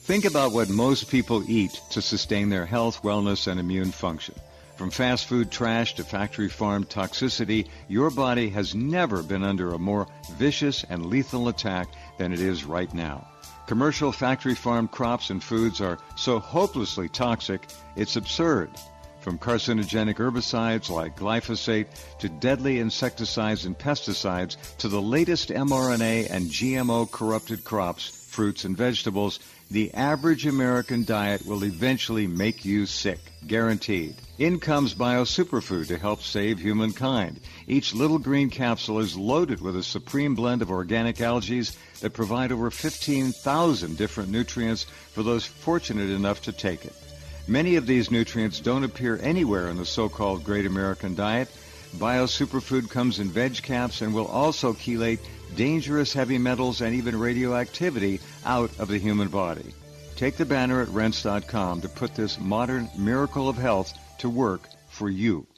Think about what most people eat to sustain their health, wellness, and immune function. From fast food trash to factory farm toxicity, your body has never been under a more vicious and lethal attack than it is right now. Commercial factory farm crops and foods are so hopelessly toxic, it's absurd. From carcinogenic herbicides like glyphosate to deadly insecticides and pesticides to the latest mRNA and GMO corrupted crops, fruits, and vegetables, the average American diet will eventually make you sick, guaranteed. In comes BioSuperfood to help save humankind. Each little green capsule is loaded with a supreme blend of organic algae that provide over 15,000 different nutrients for those fortunate enough to take it. Many of these nutrients don't appear anywhere in the so-called Great American Diet. BioSuperfood comes in veg caps and will also chelate dangerous heavy metals and even radioactivity out of the human body. Take the banner at Rense.com to put this modern miracle of health to work for you.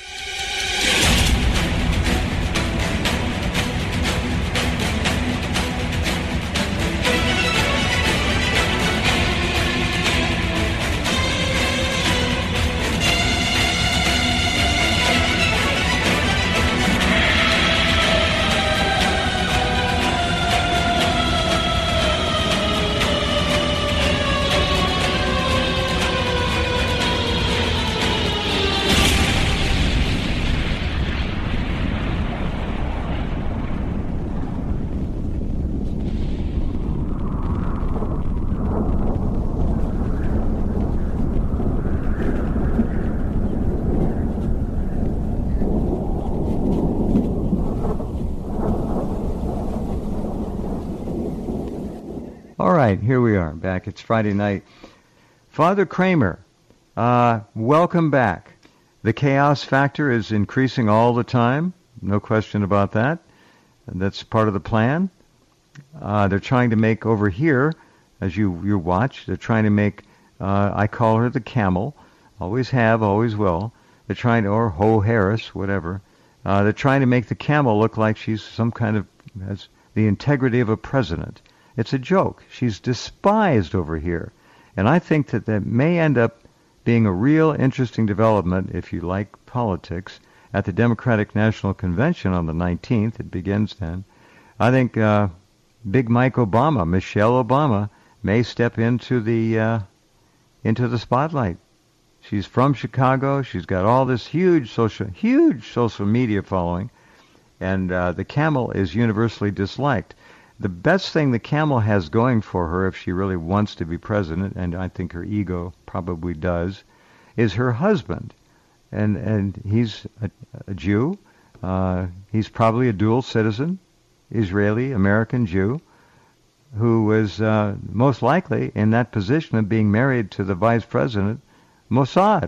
All right, here we are, back. It's Friday night. Father Kramer, welcome back. The chaos factor is increasing all the time, no question about that. That's part of the plan. They're trying to make over here, as you watch, they're trying to make, I call her the camel, always have, always will. They're trying to, or Ho Harris, whatever. They're trying to make the camel look like she's some kind of, has the integrity of a president. It's a joke. She's despised over here. And I think that may end up being a real interesting development, if you like politics, at the Democratic National Convention on the 19th. It begins then. I think Big Mike Obama, Michelle Obama, may step into the spotlight. She's from Chicago. She's got all this huge social media following, and the camel is universally disliked. The best thing the camel has going for her, if she really wants to be president, and I think her ego probably does, is her husband. And he's a Jew. He's probably a dual citizen, Israeli, American Jew, who was most likely in that position of being married to the vice president, Mossad.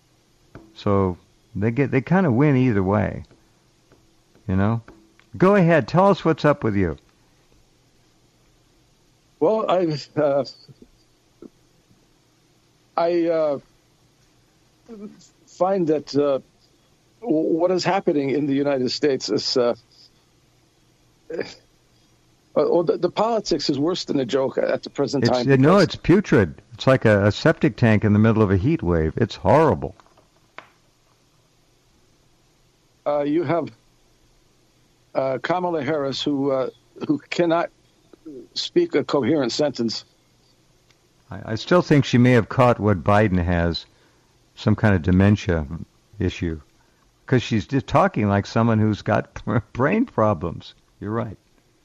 So they kind of win either way. You know? Go ahead. Tell us what's up with you. Well, I find that what is happening in the United States is the politics is worse than a joke at the present time. No, it's putrid. It's like a septic tank in the middle of a heat wave. It's horrible. You have Kamala Harris, who cannot speak a coherent sentence. I still think she may have caught what Biden has, some kind of dementia issue, because she's just talking like someone who's got brain problems. You're right.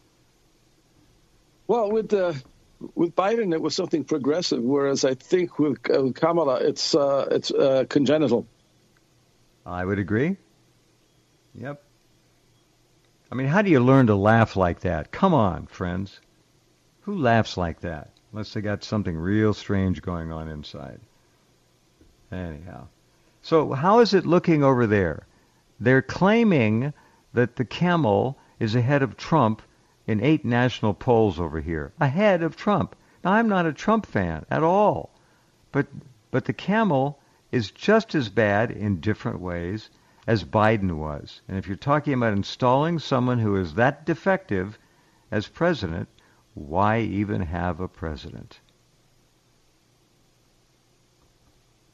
Well, with Biden, it was something progressive, whereas I think with Kamala, it's congenital. I would agree. Yep. I mean, how do you learn to laugh like that? Come on, friends. Who laughs like that? Unless they got something real strange going on inside. Anyhow. So how is it looking over there? They're claiming that the camel is ahead of Trump in 8 national polls over here. Ahead of Trump. Now, I'm not a Trump fan at all. But the camel is just as bad in different ways as Biden was. And if you're talking about installing someone who is that defective as president, why even have a president?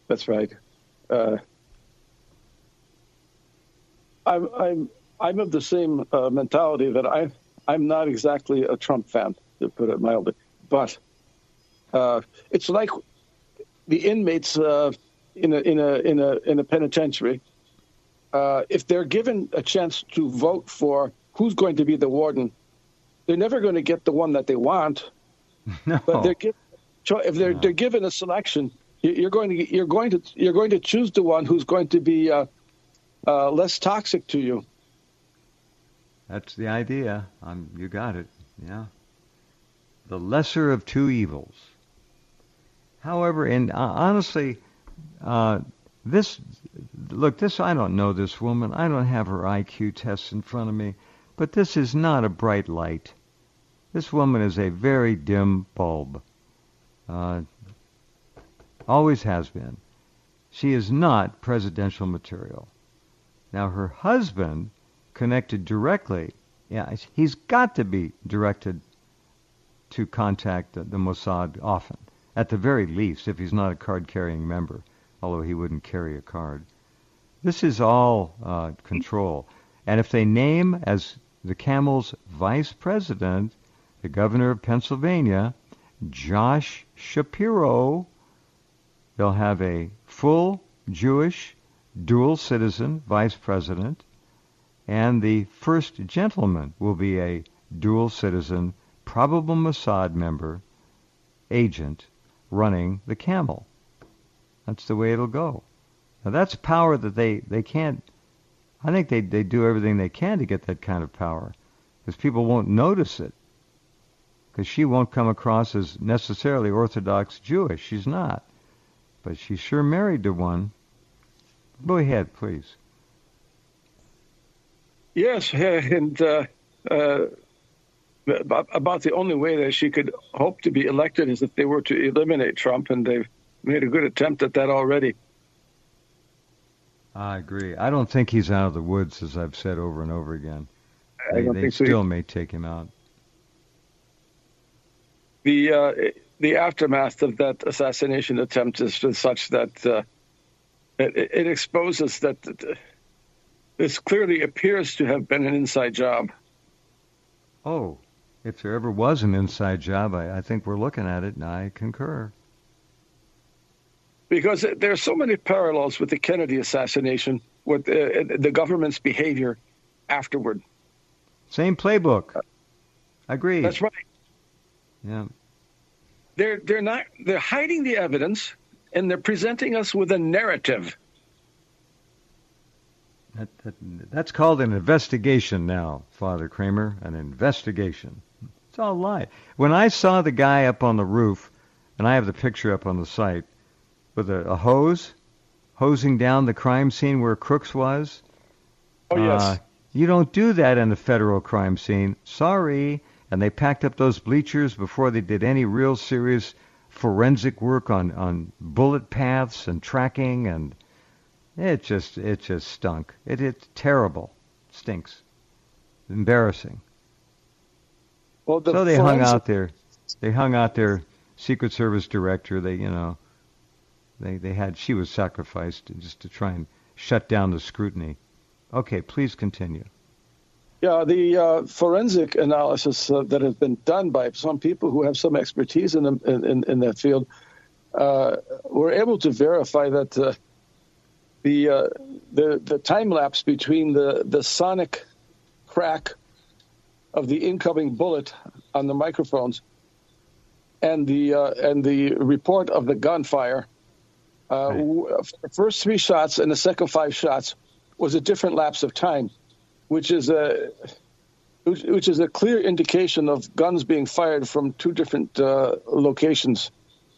That's right. I'm of the same mentality that I'm not exactly a Trump fan, to put it mildly, but it's like the inmates in a penitentiary. If they're given a chance to vote for who's going to be the warden, they're never going to get the one that they want. No. But if they're given a selection, you're going to choose the one who's going to be less toxic to you. That's the idea. You got it. Yeah. The lesser of two evils. However, and honestly, this I don't know this woman. I don't have her IQ test in front of me, but this is not a bright light. This woman is a very dim bulb. Always has been. She is not presidential material. Now, her husband connected directly. Yeah, he's got to be directed to contact the Mossad often, at the very least, if he's not a card-carrying member, although he wouldn't carry a card. This is all control. And if they name as the Camel's vice president the governor of Pennsylvania, Josh Shapiro, they'll have a full Jewish dual citizen vice president, and the first gentleman will be a dual citizen, probable Mossad member, agent, running the Camel. That's the way it'll go. Now that's power that they can't, I think they do everything they can to get that kind of power, because people won't notice it, because she won't come across as necessarily Orthodox Jewish. She's not. But she's sure married to one. Go ahead, please. Yes, and about the only way that she could hope to be elected is if they were to eliminate Trump, and they've made a good attempt at that already. I agree. I don't think he's out of the woods, as I've said over and over again. They so. Still may take him out. The aftermath of that assassination attempt is such that it exposes that this clearly appears to have been an inside job. Oh, if there ever was an inside job, I think we're looking at it, and I concur. Because there are so many parallels with the Kennedy assassination, with the government's behavior afterward. Same playbook. Agreed. That's right. Yeah. They're hiding the evidence, and they're presenting us with a narrative. That's called an investigation now, Father Kramer, an investigation. It's all a lie. When I saw the guy up on the roof, and I have the picture up on the site, with a hose, hosing down the crime scene where Crooks was. Oh, yes. You don't do that in a federal crime scene. Sorry. And they packed up those bleachers before they did any real serious forensic work on bullet paths and tracking, and it just stunk. It's terrible. Stinks. Embarrassing. Well, so they hung out their Secret Service director. She was sacrificed just to try and shut down the scrutiny. Okay, please continue. Yeah, the forensic analysis that has been done by some people who have some expertise in that field were able to verify that the time lapse between the sonic crack of the incoming bullet on the microphones and the report of the gunfire, for the first 3 shots and the second 5 shots, was a different lapse of time, which is a clear indication of guns being fired from 2 different locations.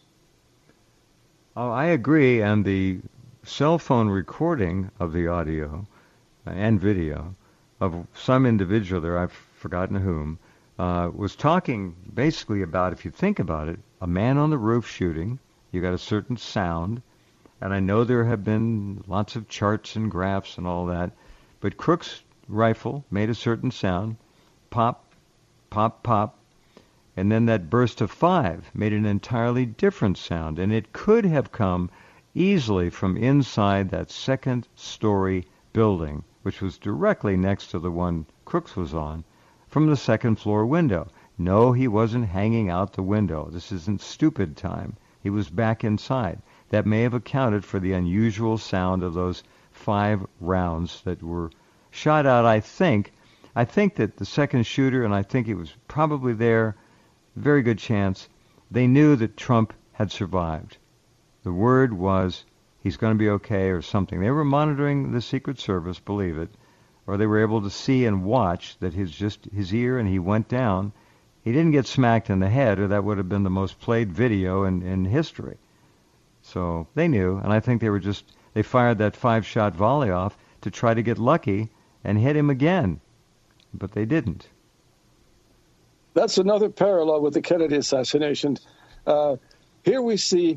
Oh, I agree. And the cell phone recording of the audio and video of some individual there, I've forgotten whom, was talking basically about, if you think about it, a man on the roof shooting. You got a certain sound, and I know there have been lots of charts and graphs and all that, but Crook's rifle made a certain sound, pop, pop, pop, and then that burst of 5 made an entirely different sound, and it could have come easily from inside that second-story building, which was directly next to the one Crooks was on, from the second-floor window. No, he wasn't hanging out the window. This isn't stupid time. He was back inside. That may have accounted for the unusual sound of those 5 rounds that were shot out, I think. I think that the second shooter, and I think it was probably there, very good chance, they knew that Trump had survived. The word was he's going to be okay or something. They were monitoring the Secret Service, believe it, or they were able to see and watch that his ear and he went down. He didn't get smacked in the head, or that would have been the most played video in history. So they knew, and I think they fired that 5-shot volley off to try to get lucky and hit him again, but they didn't. That's another parallel with the Kennedy assassination. Here we see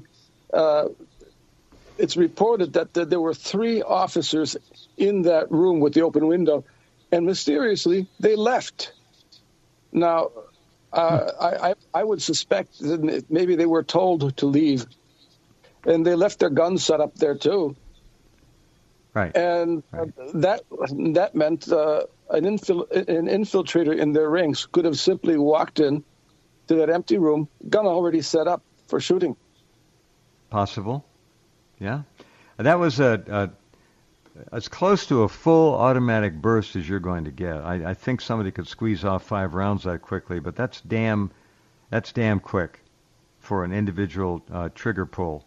it's reported that there were 3 officers in that room with the open window, and mysteriously they left. Now, I would suspect that maybe they were told to leave, and they left their guns set up there too. Right. And that meant an infiltrator in their ranks could have simply walked in to that empty room, gun already set up for shooting. Possible. Yeah. That was as close to a full automatic burst as you're going to get. I think somebody could squeeze off 5 rounds that quickly, but that's damn quick for an individual trigger pull.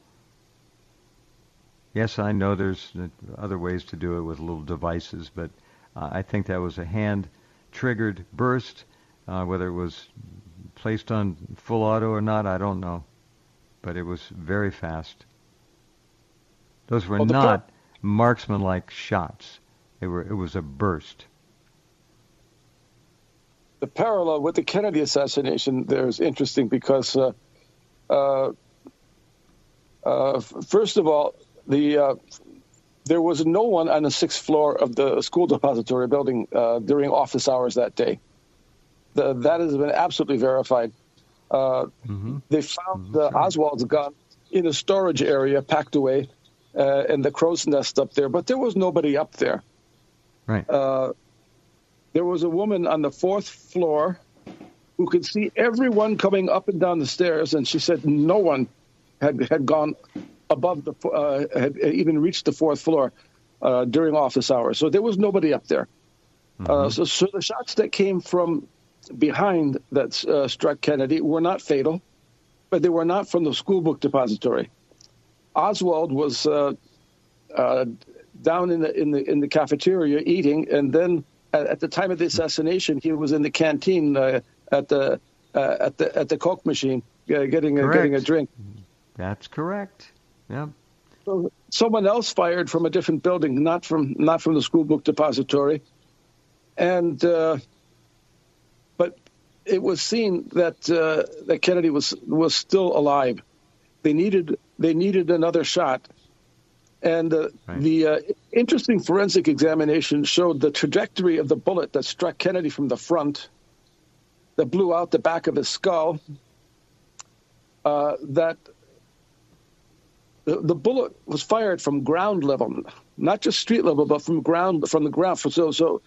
Yes, I know there's other ways to do it with little devices, but I think that was a hand-triggered burst. Whether it was placed on full auto or not, I don't know. But it was very fast. Those were not marksman-like shots. It was a burst. The parallel with the Kennedy assassination there is interesting because, first of all, there was no one on the 6th floor of the school depository building during office hours that day. That has been absolutely verified. They found Oswald's gun in a storage area packed away in the crow's nest up there, but there was nobody up there. Right. There was a woman on the 4th floor who could see everyone coming up and down the stairs, and she said no one had gone above had even reached the 4th floor during office hours. So there was nobody up there. So the shots that came from behind that struck Kennedy were not fatal, but they were not from the school book depository. Oswald was down in the cafeteria eating, and then at the time of the assassination, he was in the canteen at the Coke machine getting a drink. That's correct. Yeah. So someone else fired from a different building, not from the school book depository, and but it was seen that Kennedy was still alive. They needed another shot, and the interesting forensic examination showed the trajectory of the bullet that struck Kennedy from the front, that blew out the back of his skull. That the bullet was fired from ground level, not just street level, but from the ground. So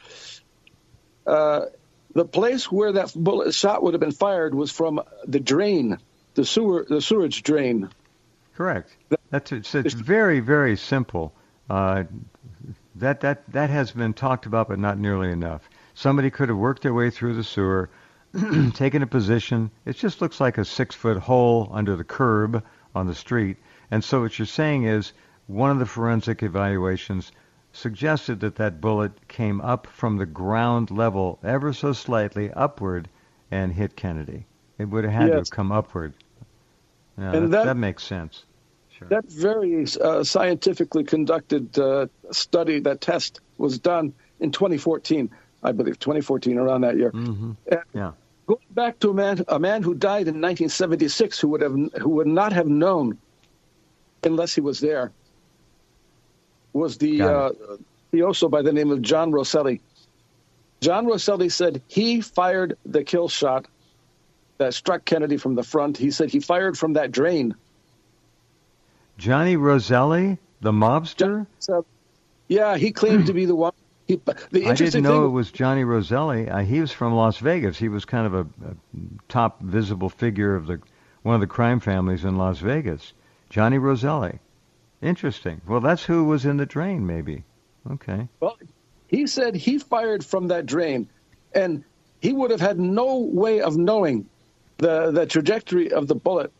the place where that bullet shot would have been fired was from the drain, the sewage drain. Correct. It's very, very simple. That has been talked about, but not nearly enough. Somebody could have worked their way through the sewer, taken a position. It just looks like a 6-foot hole under the curb on the street. And so what you're saying is one of the forensic evaluations suggested that bullet came up from the ground level ever so slightly upward and hit Kennedy. It would have had to have come upward. Yeah, and that makes sense. Sure. That very scientifically conducted that test was done in 2014, I believe, 2014, around that year. Yeah. Going back to a man who died in 1976 who would not have known unless he was there, was the also by the name of John Rosselli. John Rosselli said he fired the kill shot that struck Kennedy from the front. He said he fired from that drain. Johnny Roselli, the mobster? Yeah, he claimed to be the one. I didn't know it was Johnny Roselli. He was from Las Vegas. He was kind of a top visible figure of one of the crime families in Las Vegas. Johnny Roselli. Interesting. Well, that's who was in the drain, maybe. Okay. Well, he said he fired from that drain, and he would have had no way of knowing the trajectory of the bullet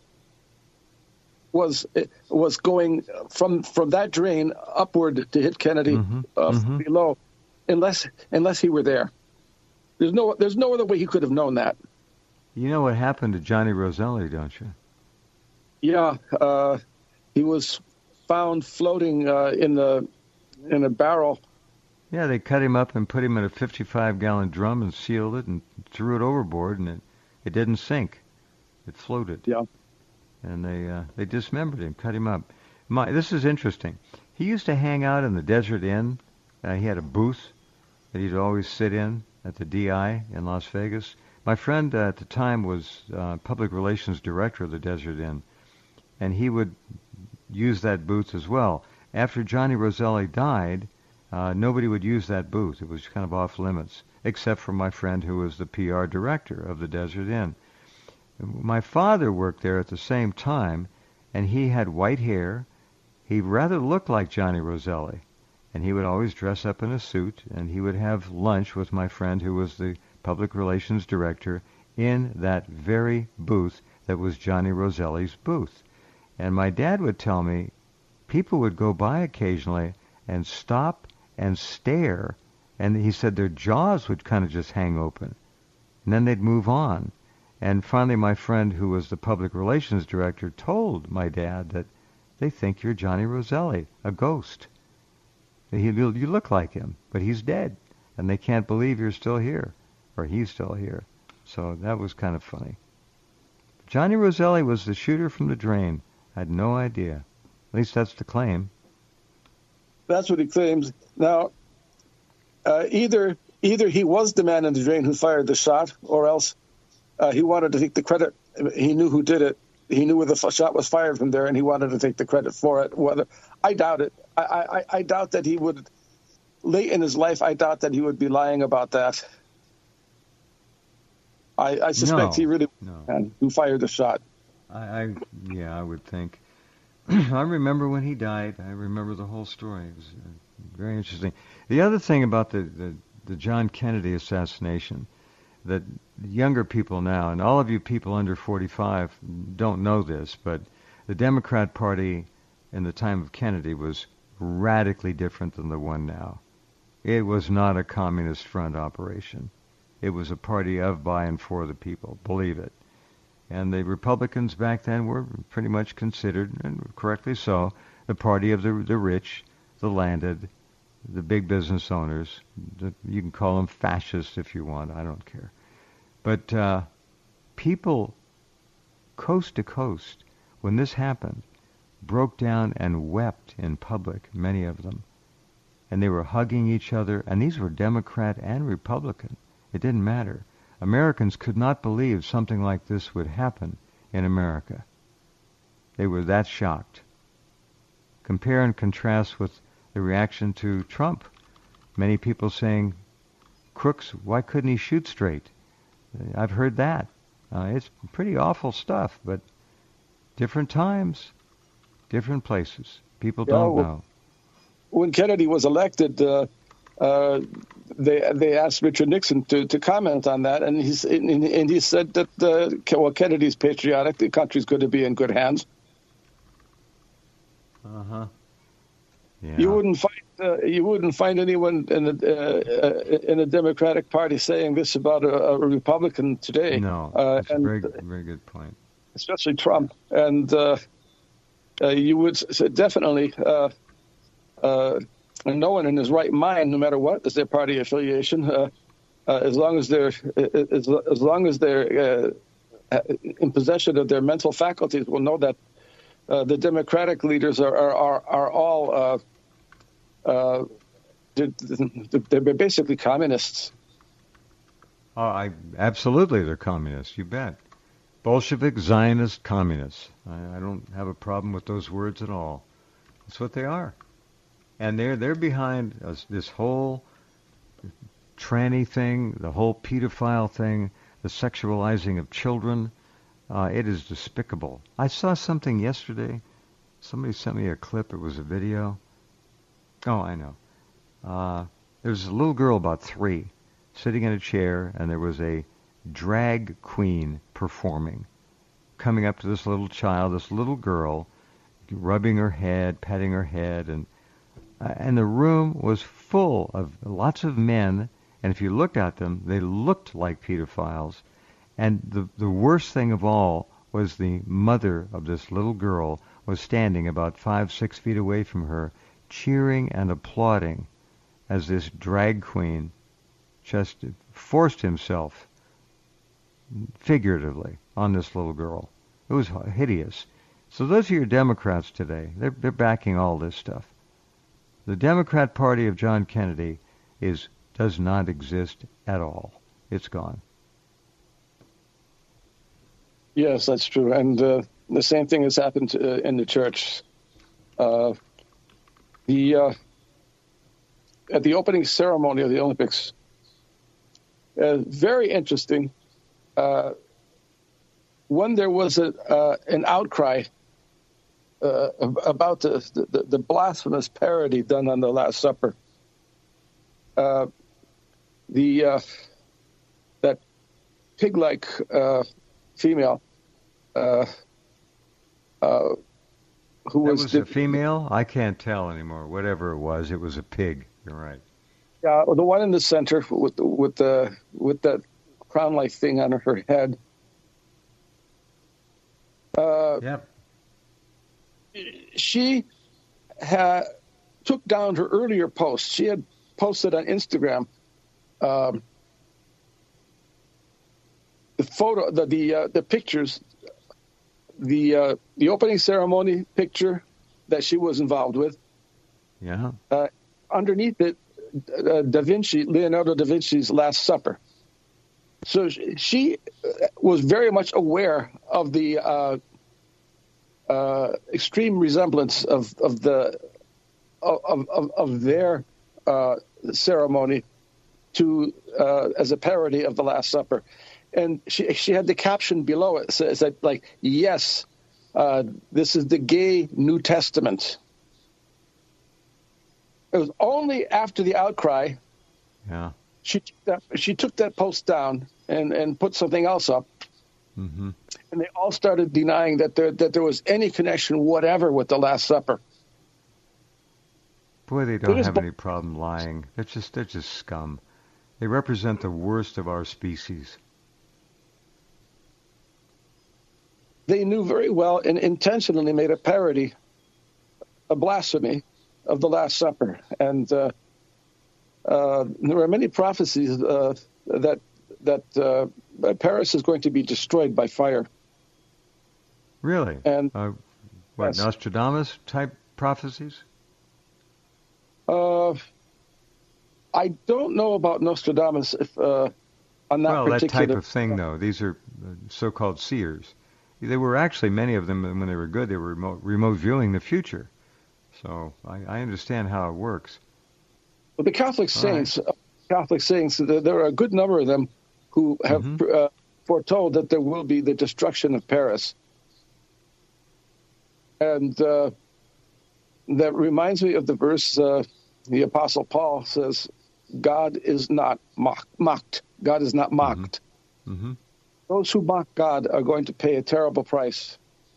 was going from that drain upward to hit Kennedy below, unless he were there. There's no other way he could have known that. You know what happened to Johnny Roselli, don't you? Yeah, he was found floating in a barrel. Yeah, they cut him up and put him in a 55-gallon drum and sealed it and threw it overboard, and it didn't sink. It floated. Yeah. And they dismembered him, cut him up. This is interesting. He used to hang out in the Desert Inn. He had a booth that he'd always sit in at the DI in Las Vegas. My friend at the time was public relations director of the Desert Inn, and he would use that booth as well. After Johnny Roselli died, nobody would use that booth. It was kind of off limits, except for my friend who was the PR director of the Desert Inn. My father worked there at the same time, and he had white hair. He rather looked like Johnny Roselli, and he would always dress up in a suit, and he would have lunch with my friend who was the public relations director in that very booth that was Johnny Roselli's booth. And my dad would tell me people would go by occasionally and stop and stare, and he said their jaws would kind of just hang open, and then they'd move on. And finally, my friend, who was the public relations director, told my dad that they think you're Johnny Roselli, a ghost. You look like him, but he's dead, and they can't believe you're still here, or he's still here. So that was kind of funny. Johnny Roselli was the shooter from the drain. I had no idea. At least that's the claim. That's what he claims. Now, either he was the man in the drain who fired the shot, or else he wanted to take the credit. He knew who did it. He knew where the shot was fired from there, and he wanted to take the credit for it. I doubt it. I doubt that he would, late in his life, I doubt that he would be lying about that. I suspect he really was the man who fired the shot. I would think. I remember when he died. I remember the whole story. It was very interesting. The other thing about the John Kennedy assassination, that younger people now, and all of you people under 45 don't know this, but the Democrat Party in the time of Kennedy was radically different than the one now. It was not a communist front operation. It was a party of, by, and for the people, believe it. And the Republicans back then were pretty much considered, and correctly so, the party of the rich, the landed, the big business owners. You can call them fascists if you want. I don't care. But people, coast to coast, when this happened, broke down and wept in public, many of them. And they were hugging each other, and these were Democrat and Republican. It didn't matter. Americans could not believe something like this would happen in America. They were that shocked. Compare and contrast with the reaction to Trump. Many people saying, crooks, why couldn't he shoot straight? I've heard that. It's pretty awful stuff, but different times, different places. People don't know. When Kennedy was elected, they asked Richard Nixon to comment on that, and he said that Kennedy's patriotic, the country's going to be in good hands. Yeah. You wouldn't find anyone in the Democratic Party saying this about a Republican today. No, that's a very good point. Especially Trump, and you would definitely. And no one in his right mind, no matter what is their party affiliation, as long as they're in possession of their mental faculties, will know that the Democratic leaders are all they're basically communists. Absolutely, they're communists. You bet. Bolshevik, Zionist, communists. I don't have a problem with those words at all. That's what they are. And they're behind this whole tranny thing, the whole pedophile thing, the sexualizing of children. It is despicable. I saw something yesterday. Somebody sent me a clip. It was a video. Oh, I know. There was a little girl about 3 sitting in a chair, and there was a drag queen performing, coming up to this little child, this little girl, rubbing her head, petting her head, and the room was full of lots of men, and if you looked at them, they looked like pedophiles. And the worst thing of all was the mother of this little girl was standing about 5-6 feet away from her, cheering and applauding as this drag queen just forced himself figuratively on this little girl. It was hideous. So those are your Democrats today. They're backing all this stuff. The Democrat Party of John Kennedy does not exist at all. It's gone. Yes, that's true. And the same thing has happened in the church. At the opening ceremony of the Olympics, very interesting. When there was an outcry about the blasphemous parody done on the Last Supper, that pig-like female who was a female? I can't tell anymore. Whatever it was a pig. You're right. Yeah, the one in the center with that crown-like thing on her head. Yep. She took down her earlier post. She had posted on Instagram the photo, the pictures, the opening ceremony picture that she was involved with. Yeah. Underneath it, Leonardo da Vinci's Last Supper. So she was very much aware of the extreme resemblance of their ceremony to as a parody of the Last Supper, and she had the caption below it says that, like, yes, this is the gay New Testament. It was only after the outcry, yeah, she took that post down and put something else up. Mm-hmm. And they all started denying that there was any connection whatever with the Last Supper. Boy, they don't have any problem lying. They're just scum. They represent the worst of our species. They knew very well and intentionally made a parody, a blasphemy of the Last Supper. And there are many prophecies that Paris is going to be destroyed by fire. Really? And yes. Nostradamus type prophecies? I don't know about Nostradamus if on that particular. That type of thing, though. These are so-called seers. They were actually, many of them, when they were good, they were remote viewing the future. So I understand how it works. Well, the Catholic saints, there are a good number of them who have foretold that there will be the destruction of Paris. And that reminds me of the verse the Apostle Paul says, God is not mocked. God is not mocked. Mm-hmm. Those who mock God are going to pay a terrible price.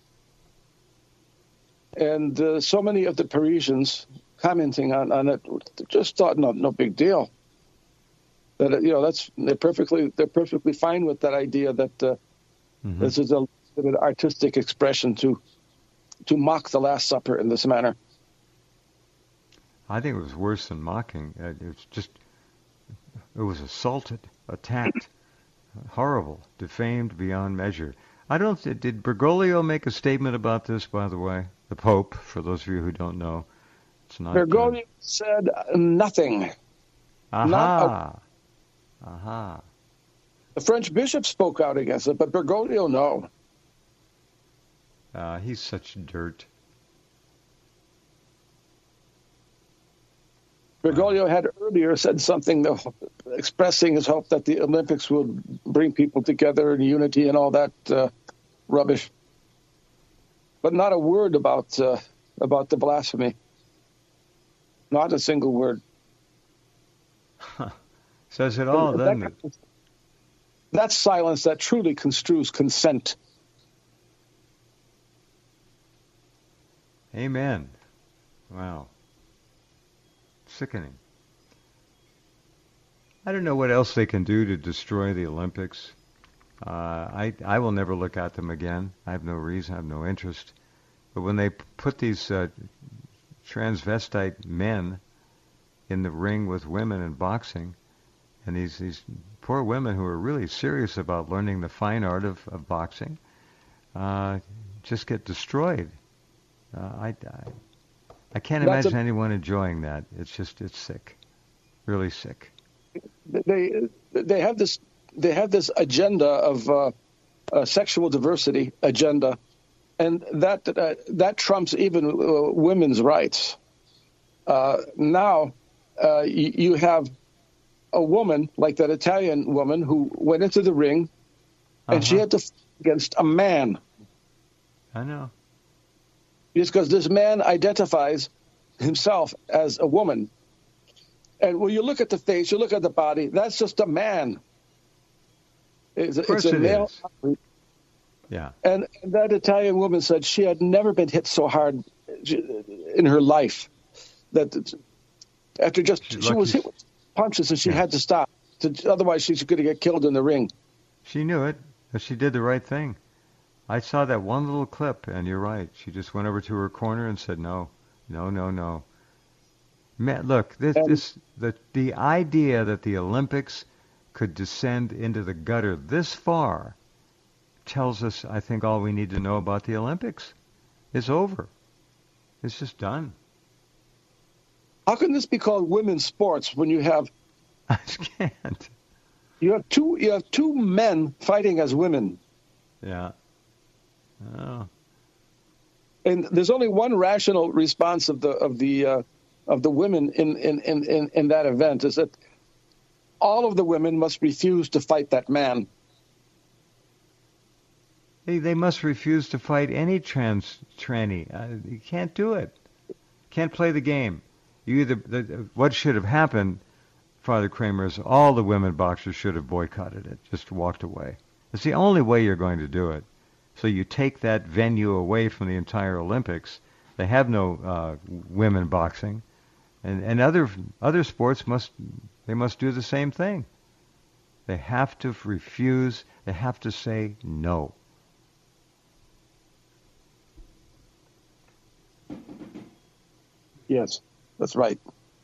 And so many of the Parisians commenting on it just thought, no big deal. That they're perfectly fine with that idea that this is an artistic expression to mock the Last Supper in this manner. I think it was worse than mocking. It was assaulted, attacked, horrible, defamed beyond measure. Did Bergoglio make a statement about this, by the way? The Pope, for those of you who don't know. It's not. Bergoglio said nothing. Aha. The French bishop spoke out against it, but Bergoglio, no. He's such dirt. Bergoglio had earlier said something expressing his hope that the Olympics would bring people together in unity and all that rubbish, but not a word about the blasphemy. Not a single word. Says it all, doesn't it? That's silence that truly construes consent. Amen. Wow. Sickening. I don't know what else they can do to destroy the Olympics. I will never look at them again. I have no reason, I have no interest. But when they put these transvestite men in the ring with women in boxing, and these poor women who are really serious about learning the fine art of boxing, just get destroyed. I can't imagine anyone enjoying that. It's sick, really sick. They have this agenda of sexual diversity agenda, and that trumps even women's rights. Now you have a woman like that Italian woman who went into the ring, and she had to fight against a man. I know. Just because this man identifies himself as a woman. And when you look at the face, you look at the body, that's just a man. It's a male. Yeah. And that Italian woman said she had never been hit so hard in her life. That after she was hit with punches and she had to stop. Otherwise, she's going to get killed in the ring. She knew it, but she did the right thing. I saw that one little clip, and you're right. She just went over to her corner and said, no. Man, look, the idea that the Olympics could descend into the gutter this far tells us, I think, all we need to know about the Olympics. It's over. It's just done. How can this be called women's sports when you have? I can't. You have two men fighting as women. Yeah. Oh. And there's only one rational response of the women in that event, is that all of the women must refuse to fight that man. They must refuse to fight any tranny. You can't do it. Can't play the game. What should have happened, Father Kramer, is all the women boxers should have boycotted it, just walked away. It's the only way you're going to do it. So you take that venue away from the entire Olympics. They have no women boxing, and other sports must do the same thing. They have to refuse. They have to say no. Yes, that's right.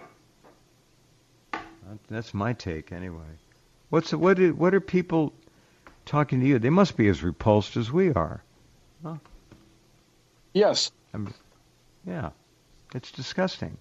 That's my take, anyway. What are people talking to you? They must be as repulsed as we are. Huh? Yes. Yeah, it's disgusting.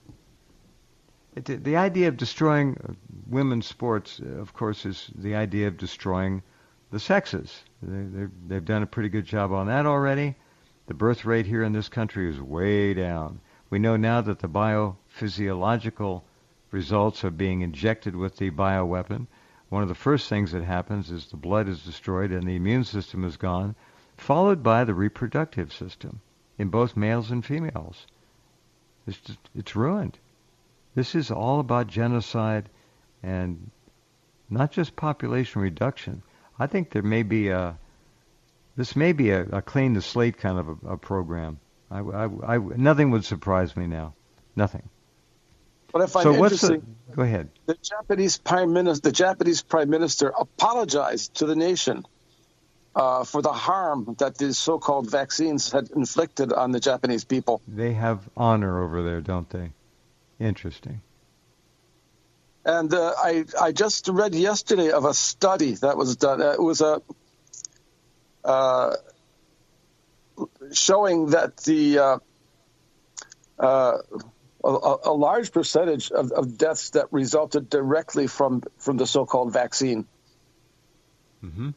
The idea of destroying women's sports, of course, is the idea of destroying the sexes. They've done a pretty good job on that already. The birth rate here in this country is way down. We know now that the biophysiological results are being injected with the bioweapon. One of the first things that happens is the blood is destroyed and the immune system is gone, followed by the reproductive system in both males and females. It's ruined. This is all about genocide and not just population reduction. I think there may be this may be a clean the slate kind of a program. Nothing would surprise me now. Nothing. What I find interesting, go ahead. The Japanese prime minister apologized to the nation for the harm that these so-called vaccines had inflicted on the Japanese people. They have honor over there, don't they? Interesting. And I just read yesterday of a study that was done. It was showing that a large percentage of deaths that resulted directly from the so-called vaccine. Mm-hmm.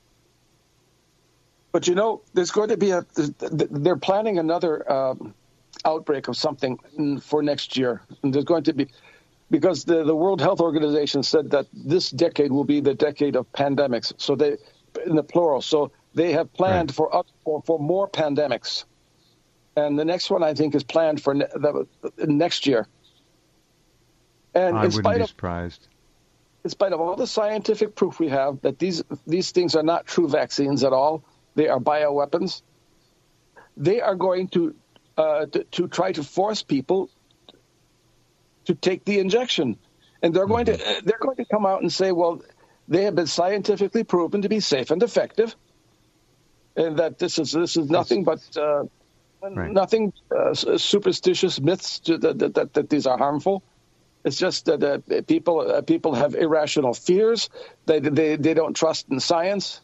But there's going to be they're planning another outbreak of something for next year. And there's going to be, because the World Health Organization said that this decade will be the decade of pandemics. So they, in the plural, so they have planned for more pandemics. And the next one, I think, is planned for next year. And I wouldn't be surprised. In spite of all the scientific proof we have that these things are not true vaccines at all, they are bioweapons, they are going to try to force people to take the injection. And they're going to come out and say, well, they have been scientifically proven to be safe and effective, and that this is nothing but nothing superstitious myths that these are harmful. It's just that people have irrational fears. They don't trust in science.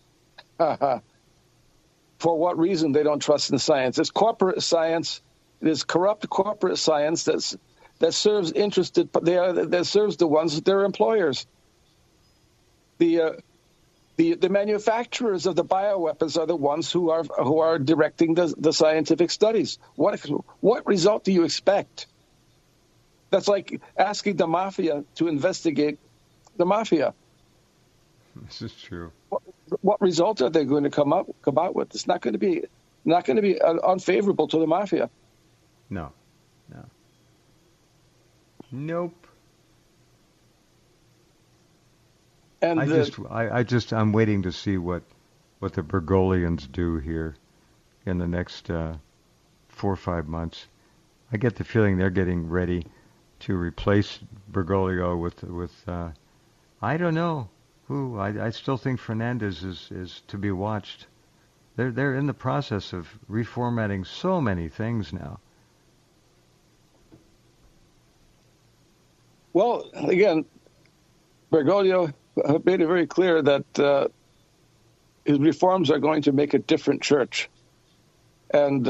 For what reason they don't trust in science? It's corporate science. It is corrupt corporate science that serves that serves the ones that their employers. The manufacturers of the bioweapons are the ones who are directing the scientific studies. What result do you expect? That's like asking the mafia to investigate the mafia. This is true. What result are they going to come out with? It's not going to be unfavorable to the mafia. No. Nope. And I'm waiting to see what the Bergoglians do here in the next 4 or 5 months. I get the feeling they're getting ready to replace Bergoglio with I don't know who. I still think Fernandez is to be watched. They're in the process of reformatting so many things now. Well, again, Bergoglio made it very clear that his reforms are going to make a different church, and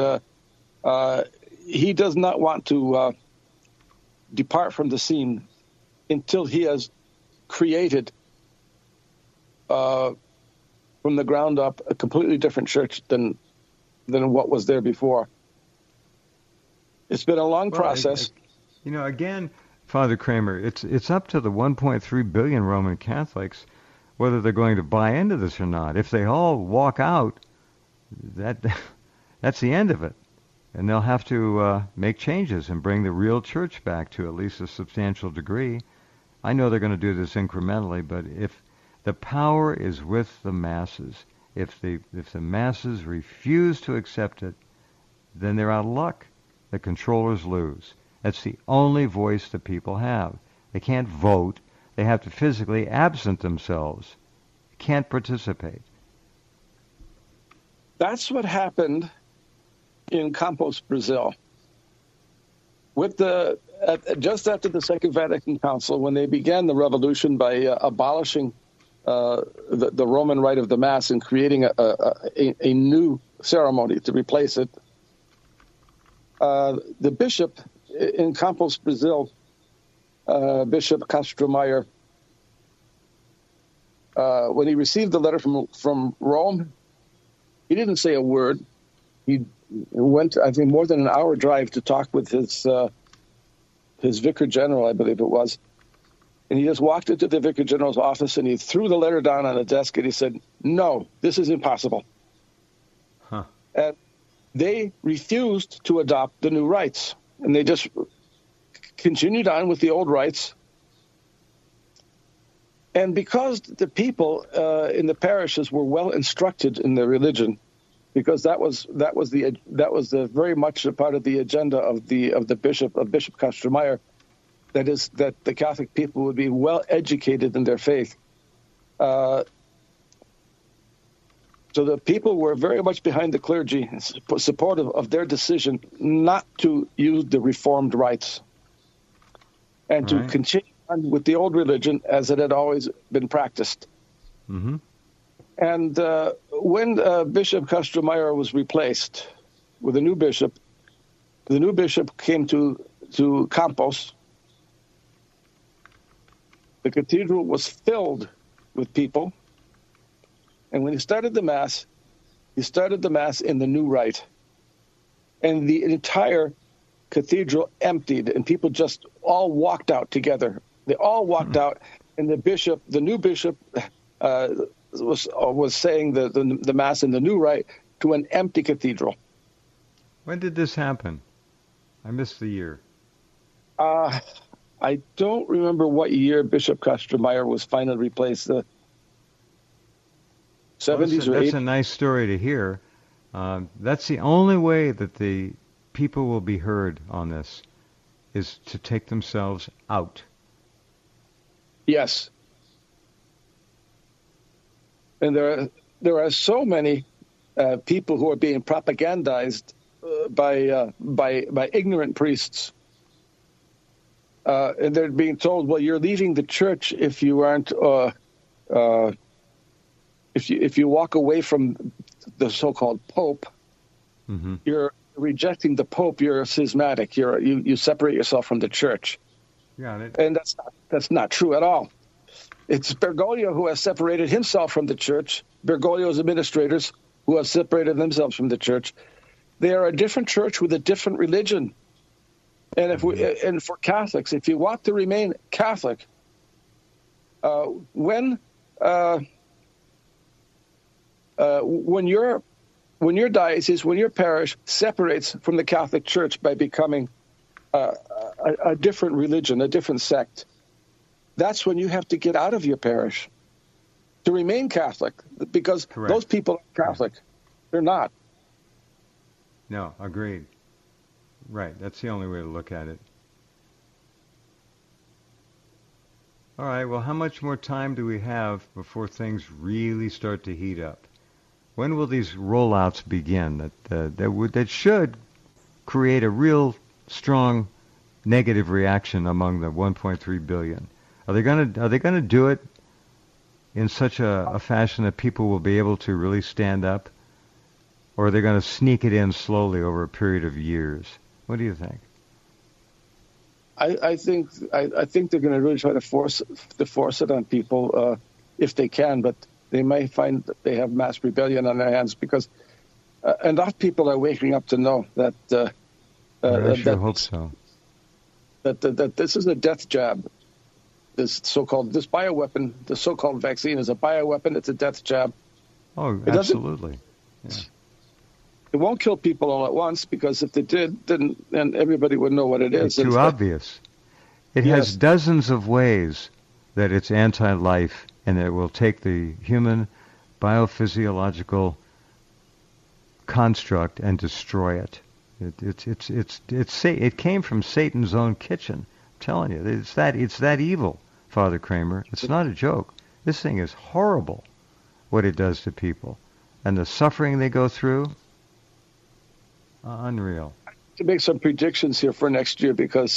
he does not want to depart from the scene until he has created from the ground up a completely different church than what was there before. It's been a long process. Again, Father Kramer, it's up to the 1.3 billion Roman Catholics whether they're going to buy into this or not. If they all walk out, that's the end of it. And they'll have to make changes and bring the real church back to at least a substantial degree. I know they're going to do this incrementally, but if the power is with the masses, if the masses refuse to accept it, then they're out of luck. The controllers lose. That's the only voice the people have. They can't vote. They have to physically absent themselves. They can't participate. That's what happened in Campos, Brazil. With just after the Second Vatican Council, when they began the revolution by abolishing the Roman rite of the Mass and creating a new ceremony to replace it, the bishop in Campos, Brazil, Bishop Castromayor, when he received the letter from Rome, he didn't say a word. He went, I think, more than an hour drive to talk with his vicar general, I believe it was. And he just walked into the vicar general's office and he threw the letter down on a desk and he said, "No, this is impossible." Huh. And they refused to adopt the new rites. And they just continued on with the old rites. And because the people in the parishes were well instructed in their religion, because that was very much a part of the agenda of Bishop Castromayor, that is that the Catholic people would be well educated in their faith. So the people were very much behind the clergy, supportive of their decision not to use the Reformed rites and to continue on with the old religion as it had always been practiced. Mm-hmm. And when Bishop Castromayor was replaced with a new bishop, the new bishop came to Campos. The cathedral was filled with people. And when he started the Mass in the New Rite. And the entire cathedral emptied, and people just all walked out together. They all walked out, and the new bishop, was saying the Mass in the New Rite to an empty cathedral. When did this happen? I missed the year. I don't remember what year Bishop Kostermeyer was finally replaced. The 70s or 80s? That's a nice story to hear. That's the only way that the people will be heard on this, is to take themselves out. Yes. And there are so many people who are being propagandized by ignorant priests. And they're being told, well, you're leaving the church if you aren't if you walk away from the so-called Pope. Mm-hmm. You're rejecting the Pope. You're schismatic. You separate yourself from the church. And that's not true at all. It's Bergoglio who has separated himself from the church. Bergoglio's administrators who have separated themselves from the church. They are a different church with a different religion. And and for Catholics, if you want to remain Catholic, when your diocese, when your parish separates from the Catholic Church by becoming a different religion, a different sect, that's when you have to get out of your parish to remain Catholic, because Correct. Those people are Catholic. They're not. No, agreed. Right, that's the only way to look at it. All right, well, how much more time do we have before things really start to heat up? When will these rollouts begin that should create a real strong negative reaction among the 1.3 billion? Are they going to do it in such a fashion that people will be able to really stand up, or are they going to sneak it in slowly over a period of years? What do you think? I think they're going to really try to force it on people if they can, but they may find that they have mass rebellion on their hands, because enough people are waking up to know that I sure hope so. That this is a death jab. This bioweapon, the so-called vaccine, is a bioweapon. It's a death jab. Oh, absolutely. Yeah. It won't kill people all at once, because if it did, then everybody would know what it is. It's too obvious. It has dozens of ways that it's anti-life, and it will take the human biophysiological construct and destroy it. It came from Satan's own kitchen. I'm telling you, it's that evil, Father Kramer. It's not a joke. This thing is horrible, what it does to people, and the suffering they go through. Unreal. To make some predictions here for next year, because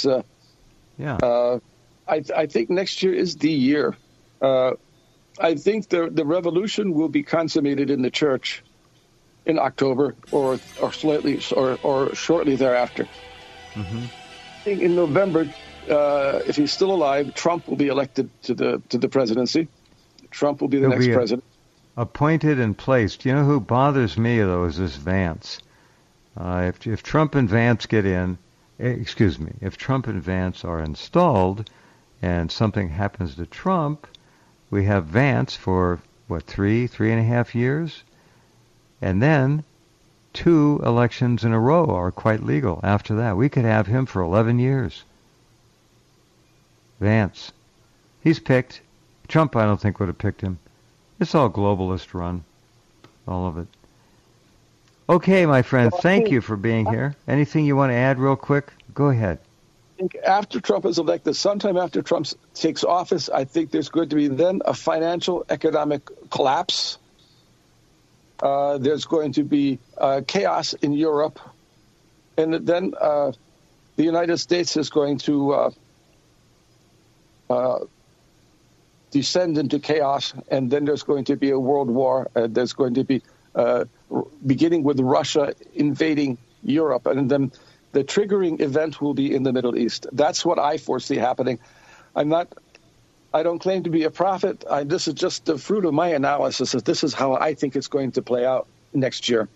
I think next year is the year. I think the revolution will be consummated in the church in October or shortly thereafter. Mm-hmm. I think in November, if he's still alive, Trump will be elected to the presidency. Trump will be the next president. Appointed and placed. You know who bothers me, though, is this Vance. If Trump and Vance if Trump and Vance are installed and something happens to Trump, we have Vance for, 3.5 years? And then 2 elections in a row are quite legal after that. We could have him for 11 years. Vance. He's picked. Trump, I don't think, would have picked him. It's all globalist run. All of it. Okay, my friend, thank you for being here. Anything you want to add real quick? Go ahead. I think after Trump is elected, sometime after Trump takes office, I think there's going to be then a financial economic collapse. There's going to be chaos in Europe. And then the United States is going to descend into chaos, and then there's going to be a world war. There's going to be beginning with Russia invading Europe, and then the triggering event will be in the Middle East. That's what I foresee happening. I'm I don't claim to be a prophet. This is just the fruit of my analysis. This is how I think it's going to play out next year.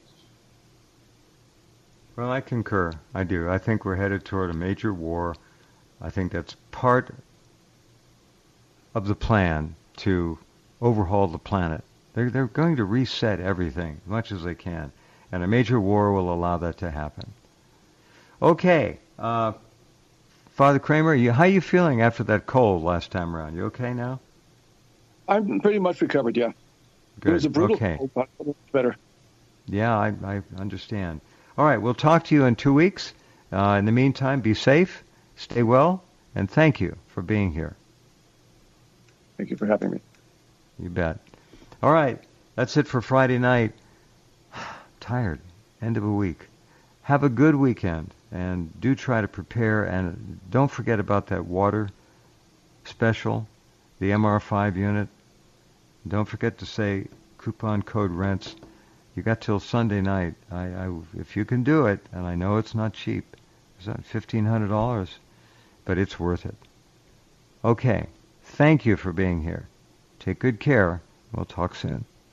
Well, I concur. I do. I think we're headed toward a major war. I think that's part of the plan to overhaul the planet. They're going to reset everything as much as they can, and a major war will allow that to happen. Okay, Father Kramer, how are you feeling after that cold last time around? You okay now? I'm pretty much recovered, yeah. Good. It was a brutal Okay. cold, but it's better. Yeah, I understand. All right, we'll talk to you in 2 weeks. In the meantime, be safe, stay well, and thank you for being here. Thank you for having me. You bet. All right, that's it for Friday night. Tired. End of a week. Have a good weekend, and do try to prepare, and don't forget about that water special, the MR5 unit. Don't forget to say coupon code RENTS. You got till Sunday night. If you can do it, and I know it's not cheap, it's not $1,500, but it's worth it. Okay, thank you for being here. Take good care. We'll talk soon.